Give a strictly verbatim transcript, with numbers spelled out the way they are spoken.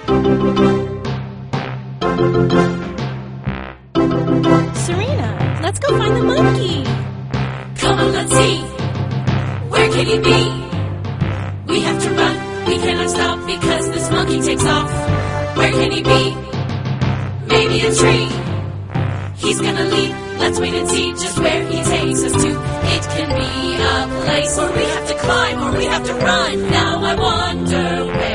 Serena, let's go find the monkey. Come on, let's see. Where can he be? We have to run. We cannot stop because this monkey takes off. Where can he be? Maybe a tree. He's gonna leap. Let's wait and see just where he takes us to. It can be a place where we have to climb or we have to run. Now I wonder where